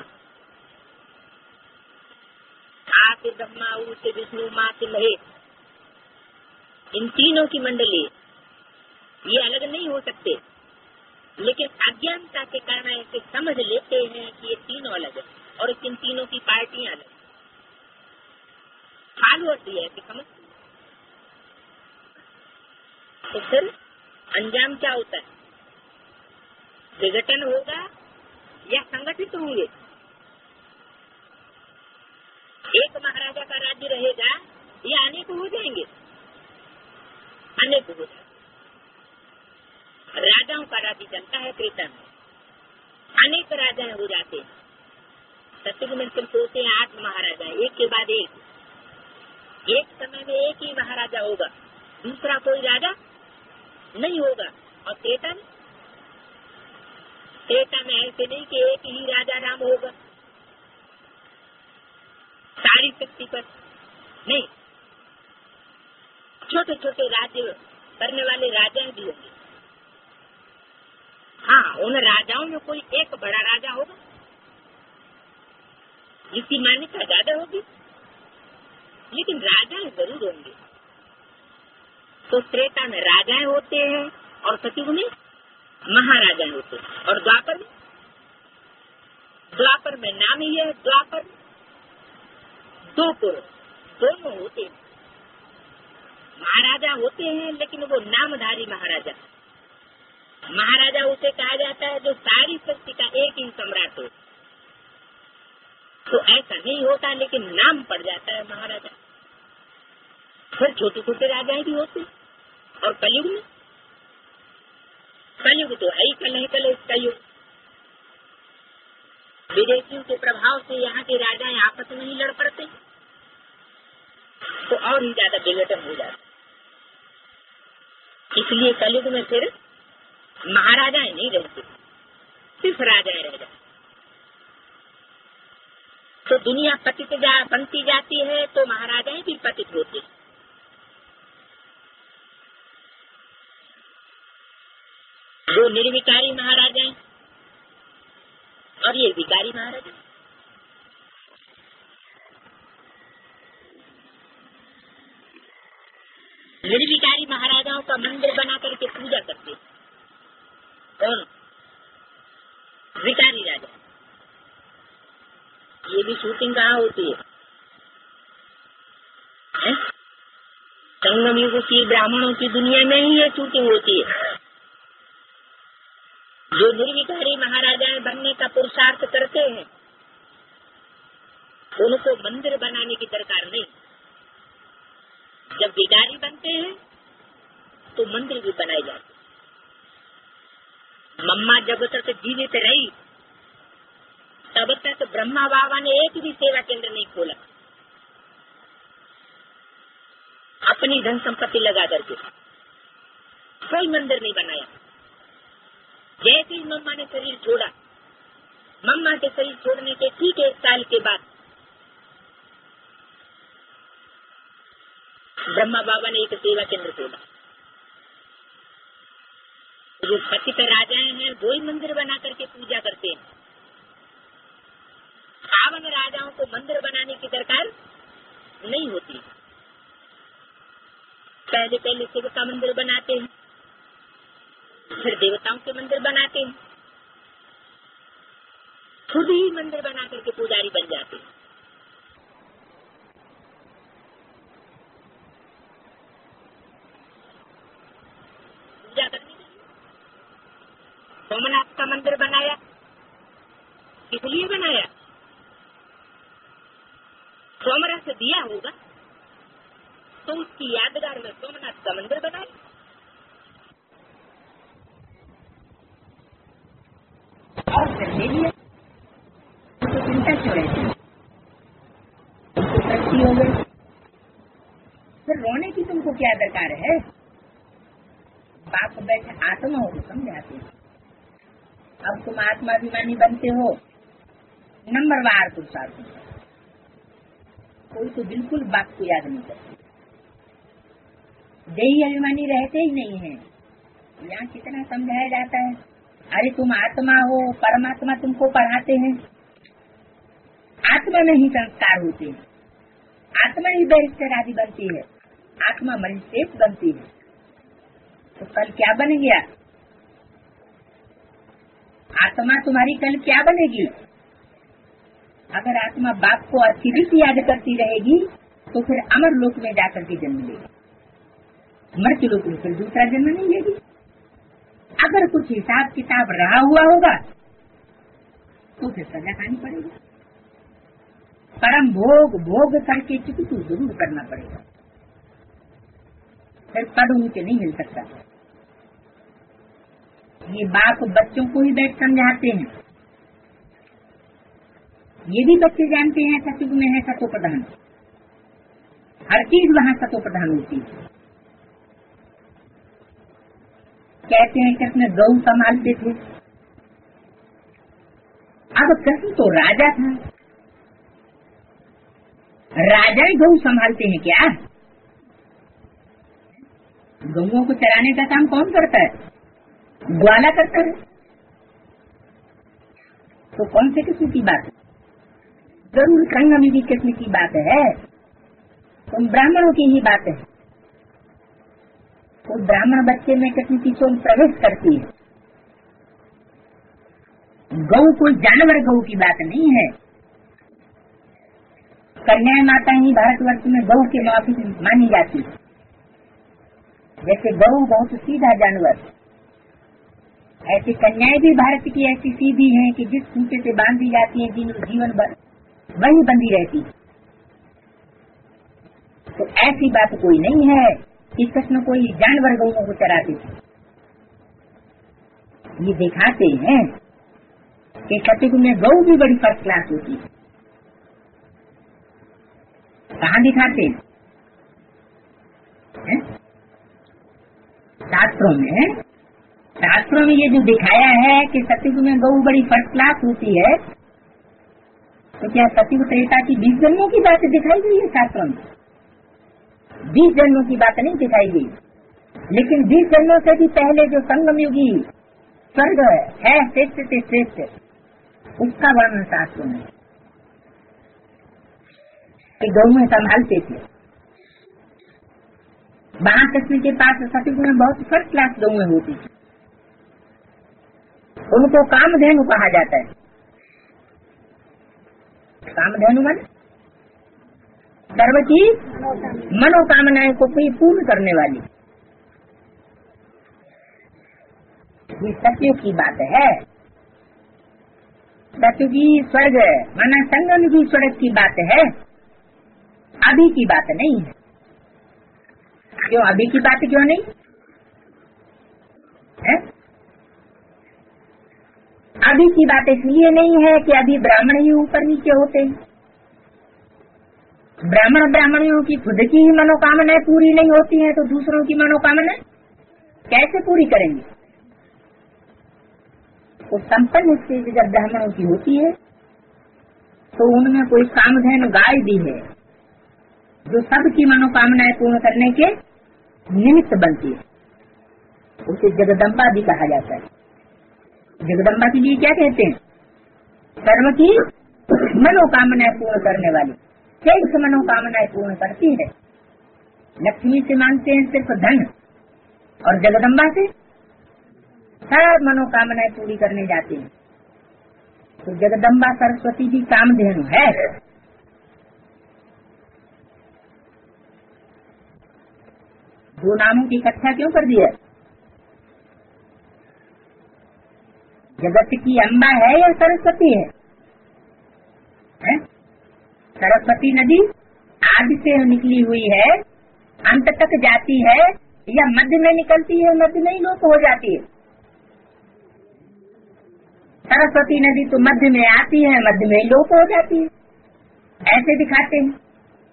आ से ब्रह्मा, उ से विष्णु, माँ से महेश, इन तीनों की मंडली। ये अलग नहीं हो सकते, लेकिन अज्ञानता के कारण ऐसे समझ लेते हैं कि ये तीनों अलग है और इन तीनों की पार्टियां अलग। फॉलोअर्स भी ऐसे समझते। तो फिर अंजाम क्या होता है? विघटन होगा या संगठित होंगे? एक महाराजा का राज्य रहेगा या अनेक हो जाएंगे? अनेक हो जाएंगे। राजाओं का राज्य चलता है त्रेता में, अनेक राजाएं हो जाते हैं। सतयुग में सिर्फ होते हैं आठ महाराजा, एक के बाद एक। एक समय में एक ही महाराजा होगा, दूसरा कोई राजा नहीं होगा। और त्रेता में त्रेता में ऐसे नहीं कि एक ही राजा राम होगा सारी शक्ति पर, नहीं, छोटे छोटे राज्य करने वाले राजा भी होंगे। हाँ, उन राजाओं में कोई एक बड़ा राजा होगा जिसकी मान्यता ज्यादा होगी, लेकिन राजाएं जरूर होंगे। तो त्रेता में राजाएं होते हैं और सतयुग में महाराजाएं होते हैं। और द्वापर में द्वापर में नाम ही है द्वापर, दो पुरुष दोनों होते हैं। महाराजा होते हैं लेकिन वो नामधारी महाराजा। महाराजा उसे कहा जाता है जो सारी शक्ति का एक ही सम्राट हो। तो ऐसा नहीं होता, लेकिन नाम पड़ जाता है महाराजा। फिर छोटे छोटे राजाएं भी होते। और कलयुग में, कलयुग तो है ही कल है कल इसका युग। विदेशियों के प्रभाव से यहाँ के राजाएं आपस में ही लड़ पड़ते, तो और ही ज्यादा विघटन हो जाता। इसलिए कलयुग में फिर महाराजाएं नहीं रहते, सिर्फ राजाएं रह जाते। तो दुनिया पतित जा बनती जाती है तो महाराजाएं भी पतित होती। दो निर्विकारी महाराजा हैं और ये विकारी महाराजा। निर्विकारी महाराजाओं का मंदिर बना करके पूजा करते कौन? विकारी राजा। ये भी शूटिंग कहाँ होती है, है? संगम युग की ब्राह्मणों की दुनिया में ही ये शूटिंग होती है। जो निर्विकारी महाराजाएं बनने का पुरुषार्थ करते हैं उनको मंदिर बनाने की दरकार नहीं। जब विकारी बनते हैं तो मंदिर भी बनाए जाते। मम्मा जब तक जीवित रही तब तक ब्रह्मा बाबा ने एक भी सेवा केंद्र नहीं खोला, अपनी धन संपत्ति लगा करके कोई मंदिर नहीं बनाया। जैसे ही मम्मा ने शरीर छोड़ा, मम्मा के शरीर छोड़ने के ठीक एक साल के बाद ब्रह्मा बाबा ने एक सेवा केंद्र खोला। जो पतित राजाएं हैं वो ही मंदिर बना करके पूजा करते हैं। पावन राजाओं को मंदिर बनाने की दरकार नहीं होती। पहले पहले शिव का मंदिर बनाते हैं, फिर देवताओं के मंदिर बनाते हैं, खुद ही मंदिर बना करके पुजारी बन जाते हैं। पूजा करने के लिए सोमनाथ का मंदिर बनाया, किस लिए बनाया? सोमनाथ से दिया होगा तो उसकी यादगार में सोमनाथ का मंदिर बनाया। और फिर ले लिया तो चिंता क्यों रहती, तरक्की हो गई, फिर रोने की तुमको क्या दरकार है? बाप बैठे आत्मा हो तो समझाते। अब तुम आत्माभिमानी बनते हो, नंबरवार पुरुषार्थ। कोई तो बिल्कुल बाप को याद नहीं करते, देही अभिमानी रहते ही नहीं है। यहाँ कितना समझाया जाता है, अरे तुम आत्मा हो, परमात्मा तुमको पढ़ाते हैं। आत्मा में ही संस्कार होते हैं, आत्मा ही बैरिस्टर आदि बनती है, आत्मा मजिस्ट्रेट बनती है। तो कल क्या बन गया? आत्मा तुम्हारी कल क्या बनेगी? अगर आत्मा बाप को अतिरिक्त याद करती रहेगी तो फिर अमर लोक में जाकर के जन्म लेगी, मृत्यु लोक में फिर दूसरा जन्म नहीं लेगी। अगर कुछ हिसाब किताब रहा हुआ होगा तो फिर सजा खानी पड़ेगी। परम भोग भोग करके चुकतू जरूर करना पड़ेगा, फिर पद ऊंचे नहीं मिल सकता। ये बाप बच्चों को ही बैठ समझाते हैं। ये भी बच्चे जानते हैं सतयुग में है सतो प्रधान, हर चीज वहाँ सतो प्रधान होती है। कहते हैं कृष्ण गौ संभालते थे। अब कृष्ण तो राजा था, राजा ही गौ संभालते हैं क्या? गौओं को चराने का काम कौन करता है? ग्वाला करता है। तो कौन से किस्म की बात है? जरूर संगम की किस्म की बात है, तो ब्राह्मणों की ही बात है। तो ब्राह्मण बच्चे में किस्म की सोच प्रवेश करती है। गौ कोई जानवर गौ की बात नहीं है। कन्या माता ही भारतवर्ष में गौ के माफी मानी जाती है। जैसे गौ बहुत सीधा जानवर, ऐसी कन्याएं भी भारत की ऐसी सीधी हैं कि जिस खूंटे से बांधी जाती हैं जीवन भर वही बंधी रहती। तो ऐसी बात कोई नहीं है कि कृष्ण कोई जानवर गौओं को चराते थे। ये दिखाते हैं कि सतयुग में गौ भी बड़ी फर्स्ट क्लास होती है। कहाँ दिखाते हैं? है? शास्त्रों में शास्त्रों में ये जो दिखाया है कि सतयुग में गौ बड़ी फर्स्ट क्लास होती है, तो क्या सतयुग त्रेता की बीस जन्मों की बात दिखाई गई है शास्त्रों में? बीस जन्मों की बात नहीं दिखाई गई, लेकिन बीस जन्मों से भी पहले जो संगम युगी स्वर्ग है श्रेष्ठ से श्रेष्ठ, उसका वर्णन शास्त्रों में कि गौएं संभालते थे। महाकृष्ण के पास सतयुग में बहुत फर्स्ट क्लास गौएं होती थी, उनको कामधेनु कहा जाता है। कामधेनु मन सर्व की मनोकामनाएं को पूर्ण करने वाली, ये सतयुग की बात है। सतयुगी स्वर्ग माना संगम की स्वर्ग की बात है, अभी की बात नहीं है। क्यों अभी की बात क्यों नहीं है? अभी की बात इसलिए नहीं है कि अभी ब्राह्मण ही ऊपर नीचे होते हैं। ब्राह्मण ब्राह्मणियों की खुद की ही मनोकामनाएं पूरी नहीं होती हैं, तो दूसरों की मनोकामनाएं कैसे पूरी करेंगे? तो संपन्न स्थिति जब ब्राह्मणों की होती है तो उनमें कोई कामधेनु गाय भी है जो सबकी मनोकामनाएं पूर्ण करने के निमित्त बनती है, उसे जगदम्बा भी कहा जाता है। जगदम्बा के लिए क्या कहते हैं? सर्व की मनोकामनाएं पूर्ण करने वाली, शेष मनोकामनाएं पूर्ण करती है। लक्ष्मी से मांगते हैं सिर्फ धन, और जगदम्बा से सब मनोकामनाएं पूरी करने जाती हैं। तो जगदम्बा सरस्वती भी कामधेनु है। दो नामों की इकट्ठा क्यों कर दिया? जगत की अम्बा है या सरस्वती है, है? सरस्वती नदी आदि से निकली हुई है, अंत तक जाती है, या मध्य में निकलती है, मध्य में ही लोप हो जाती है। सरस्वती नदी तो मध्य में आती है, मध्य में ही लोप हो जाती है, ऐसे दिखाते हैं।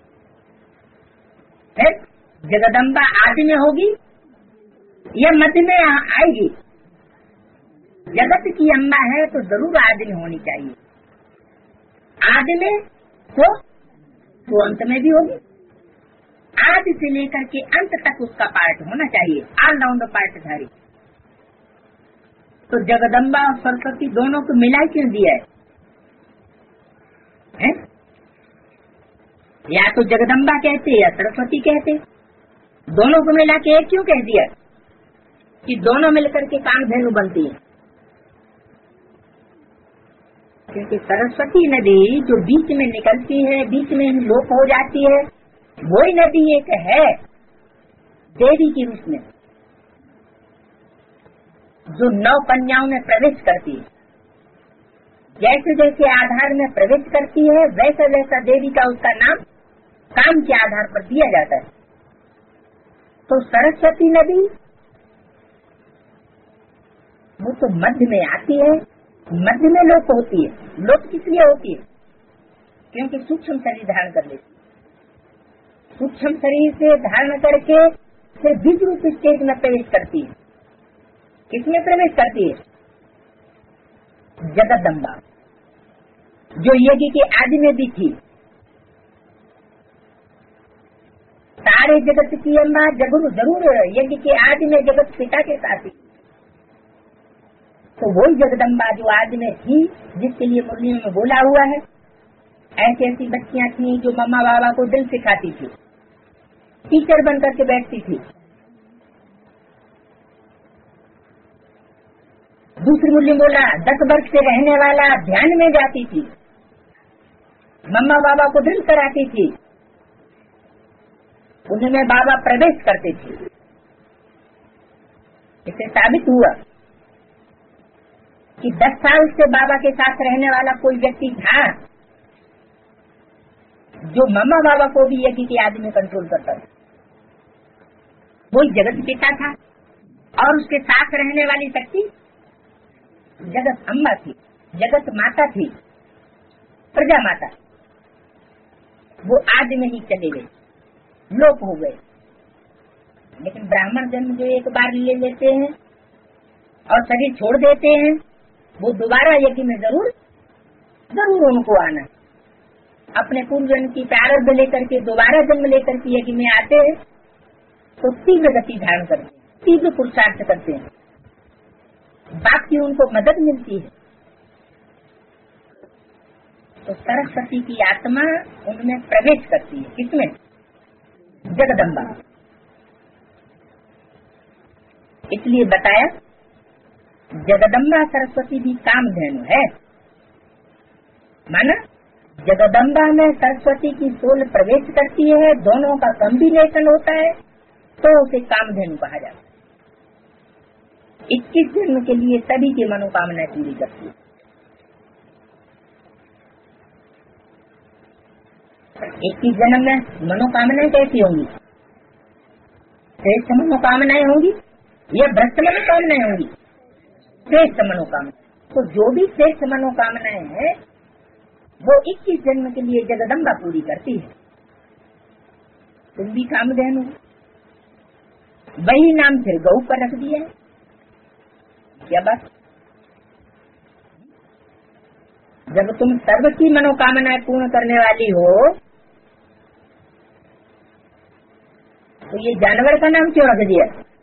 है? जगदम्बा आदि में होगी या मध्य में आएगी? जगत की अम्बा है तो जरूर आदि में होनी चाहिए, आदि में तो, तो अंत में भी होगी। आदि से लेकर के अंत तक उसका पार्ट होना चाहिए, ऑलराउंडर पार्ट धारी। तो जगदम्बा और सरस्वती दोनों को मिला क्यों दिया है, है? या तो जगदम्बा कहते या सरस्वती कहते, दोनों को मिला के एक क्यों कह दिया कि दोनों मिलकर के कामधेनु बनती है? क्योंकि सरस्वती नदी जो बीच में निकलती है, बीच में ही लोप हो जाती है, वही नदी एक है देवी के रूप में जो नौ कन्याओं में प्रवेश करती है। जैसे जैसे आधार में प्रवेश करती है, वैसा वैसा देवी का उसका नाम काम के आधार पर दिया जाता है। तो सरस्वती नदी वो तो मध्य में आती है, मध्य में लोप होती है। लोप किस लिए होती है? क्योंकि सूक्ष्म शरीर धारण कर लेती है। सूक्ष्म शरीर से धारण करके फिर बीज रूप स्टेज में प्रवेश करती है। किसमें प्रवेश करती है? जगदम्बा, जो यज्ञ के आदि में भी थी। सारे जगत की अम्बा जरूर जरूर यज्ञ के आदि में जगत पिता के साथ थी। तो वही जगदम्बा जो आदि में थी, जिसके लिए मुरलियों में बोला हुआ है, ऐसी ऐसी बच्चियां थी जो मम्मा बाबा को दिल सिखाती थी, टीचर बन करके बैठती थी। दूसरी मुरली बोला दस वर्ष से रहने वाला ध्यान में जाती थी, मम्मा बाबा को दिल कराती थी, उनमें बाबा प्रवेश करते थे। इससे साबित हुआ कि दस साल से बाबा के साथ रहने वाला कोई व्यक्ति था जो मम्मा बाबा को भी यज्ञ के आदि में कंट्रोल करता था। वही जगत पिता था, और उसके साथ रहने वाली शक्ति जगत अम्मा थी, जगत माता थी, प्रजा माता। वो आदि में ही चले गए, लोप हो गए। लेकिन ब्राह्मण जन्म जो एक बार ले लेते हैं और शरीर छोड़ देते हैं, वो दोबारा यज्ञ में जरूर जरूर उनको आना। अपने पूर्व जन्म की प्रारब्ध लेकर के दोबारा जन्म लेकर के यज्ञ में आते हैं तो तीव्र गति धारण करते हैं, तीव्र पुरुषार्थ करते हैं। बाप की उनको मदद मिलती है। तो सरस्वती की आत्मा उनमें प्रवेश करती है। किसमें? जगदम्बा। इसलिए बताया जगदम्बा सरस्वती भी कामधेनु है। माना जगदम्बा में सरस्वती की सोल प्रवेश करती है, दोनों का कॉम्बिनेशन होता है, तो उसे कामधेनु कहा जाता है। इक्कीस जन्म के लिए सभी की मनोकामनाएं पूरी करती है। इक्कीस जन्म में मनोकामनाएं कैसी होंगी? श्रेष्ठ मनोकामनाएं होंगी या भ्रष्ट मनोकामनाएं होंगी? श्रेष्ठ मनोकामना। तो जो भी श्रेष्ठ मनोकामनाएं हैं वो इक्कीस जन्म के लिए जगदम्बा पूरी करती है। तुम भी कामधेनु, वही नाम फिर गौ पर रख दिया है। क्या बात? जब तुम सर्व की मनोकामनाएं पूर्ण करने वाली हो तो ये जानवर का नाम क्यों रख दिया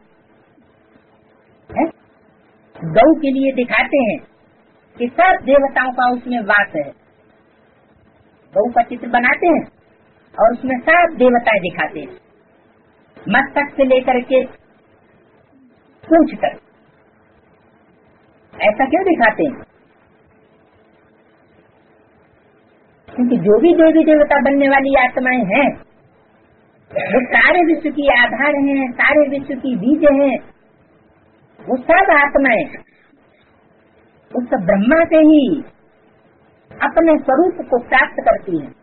है? गौ के लिए दिखाते हैं कि सब देवताओं का उसमें वास है। गौ का चित्र बनाते हैं और उसमें सब देवताएं दिखाते हैं, मस्तक से लेकर के पूंछ तक। ऐसा क्यों दिखाते हैं? क्योंकि जो भी देवी देवता बनने वाली आत्माएं हैं वो सारे विश्व की आधार हैं, सारे विश्व की बीज हैं। वो सब आत्माएं उस ब्रह्मा से ही अपने स्वरूप को प्राप्त करती हैं।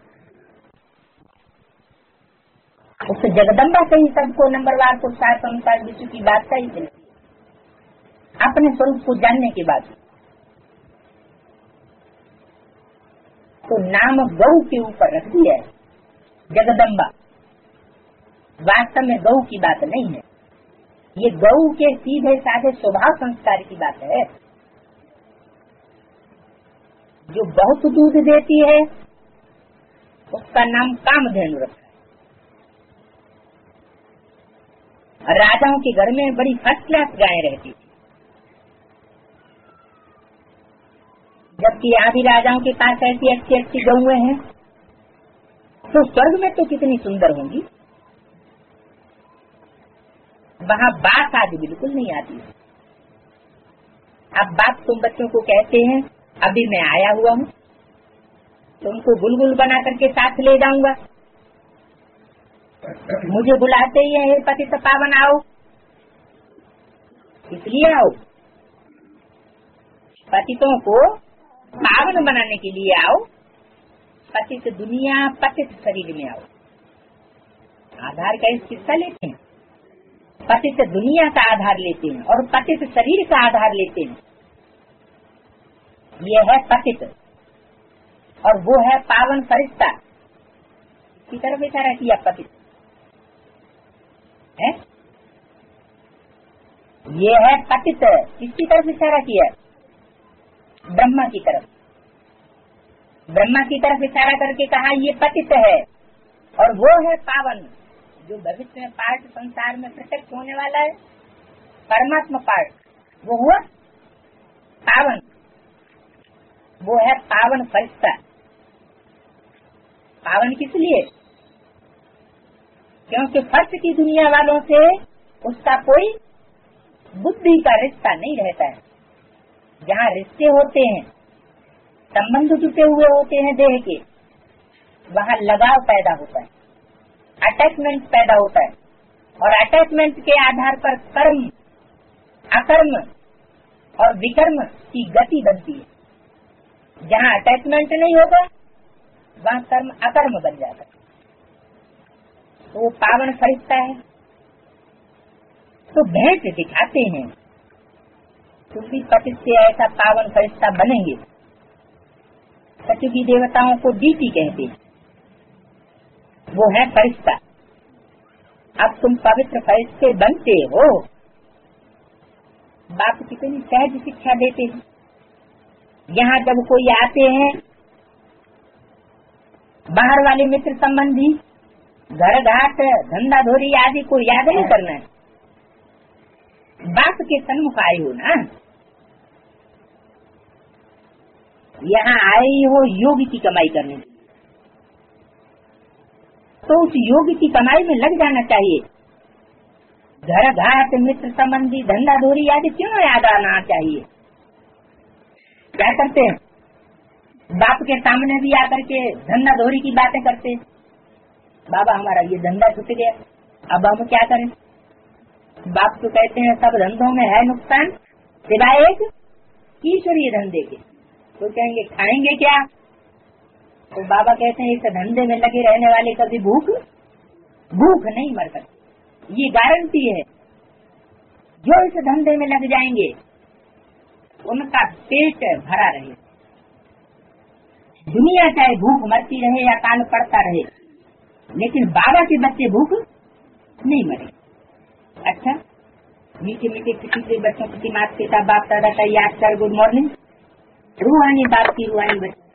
उस जगदम्बा से ही सबको नंबरवार को सार संसार विश्व की बादशाही मिलती है अपने स्वरूप को जानने के बाद। तो नाम गौ के ऊपर रख दिया है जगदम्बा। वास्तव में गौ की बात नहीं है, ये गौ के सीधे साधे स्वभाव संस्कार की बात है। जो बहुत दूध देती है उसका नाम कामधेनु रखा है। राजाओं के घर में बड़ी फर्स्ट क्लास गायें रहती थी, जबकि आदि राजाओं के पास ऐसी अच्छी अच्छी गौएं हैं, तो स्वर्ग में तो कितनी सुंदर होंगी। वहाँ बात आदि बिल्कुल नहीं आती। अब बाप तुम बच्चों को कहते हैं अभी मैं आया हुआ हूँ, तुमको बुलबुल बना करके साथ ले जाऊंगा। मुझे बुलाते ही है पतित पावन आओ, इसलिए आओ। पतितों को पावन बनाने के लिए आओ। पतित दुनिया पतित शरीर में आओ। आधार का इस किस्सा लेते हैं, पतित दुनिया का आधार लेते हैं और पतित शरीर का आधार लेते हैं। ये है पतित और वो है पावन फरिश्ता। इसकी तरफ इशारा किया पतित है। ये है पतित, किसकी तरफ इशारा किया? ब्रह्मा की तरफ। ब्रह्मा की तरफ इशारा करके कहा ये पतित है और वो है पावन, जो भविष्य में पार्ट संसार में प्रत्यक्ष होने वाला है। परमात्मा पार्ट वो हुआ पावन, वो है पावन फरिश्ता। पावन किस लिए? क्योंकि फर्श की दुनिया वालों से उसका कोई बुद्धि का रिश्ता नहीं रहता है। जहाँ रिश्ते होते हैं, संबंध जुटे हुए होते हैं देह के, वहाँ लगाव पैदा होता है, अटैचमेंट पैदा होता है और अटैचमेंट के आधार पर कर्म, अकर्म और विकर्म की गति बनती है। जहाँ अटैचमेंट नहीं होगा वहाँ कर्म अकर्म बन जाता है। तो वो पावन फरिश्ता है। तो भेंट दिखाते हैं, तुम भी पतित से ऐसा पावन फरिश्ता बनेंगे। सतयुगी देवताओं को डीटी कहते हैं, वो है फरिश्ता। अब तुम पवित्र फरिश्ते बनते हो। बाप कितनी सहज शिक्षा देते हैं। यहाँ जब कोई आते हैं, बाहर वाले मित्र संबंधी, घर घाट धंधा धोरी आदि को याद नहीं करना है। बाप के सन्मुख आए हो ना, यहाँ आए हो योग की कमाई करने, तो उस योग की कमाई में लग जाना चाहिए। घर घाट मित्र संबंधी धंधा धोरी आदि क्यों याद आना चाहिए। क्या करते हैं, बाप के सामने भी आकर के धंधा धोरी की बातें करते, बाबा हमारा ये धंधा छूट गया, अब हम क्या करें। बाप तो कहते हैं सब धंधों में है नुकसान सिवाय एक ईश्वरीय धंधे के। तो कहेंगे खाएंगे क्या, तो बाबा कहते हैं इस धंधे में लगे रहने वाले कभी भूख भूख नहीं मर सकते, ये गारंटी है। जो इस धंधे में लग जाएंगे उनका पेट भरा रहे, दुनिया चाहे भूख मरती रहे या काल पड़ता रहे, लेकिन बाबा के बच्चे भूख नहीं मरे। अच्छा, मीठे मीठे किसी से बच्चों की माता पिता बाप दादा का याद कर गुड मॉर्निंग। रूहानी बाप की रूहानी बच्चे